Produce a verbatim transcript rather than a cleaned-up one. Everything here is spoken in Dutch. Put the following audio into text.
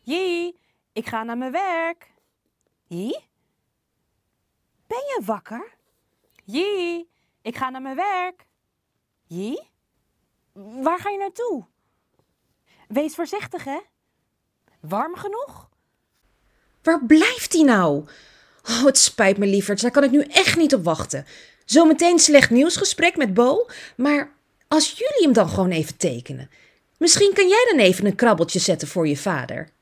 Jee, ik ga naar mijn werk. Jee? Ben je wakker? Jee, ik ga naar mijn werk. Jee? Waar ga je naartoe? Wees voorzichtig, hè? Warm genoeg? Waar blijft hij nou? Oh, het spijt me, lieverd. Daar kan ik nu echt niet op wachten. Zometeen slecht nieuwsgesprek met Bo. Maar als jullie hem dan gewoon even tekenen. Misschien kan jij dan even een krabbeltje zetten voor je vader.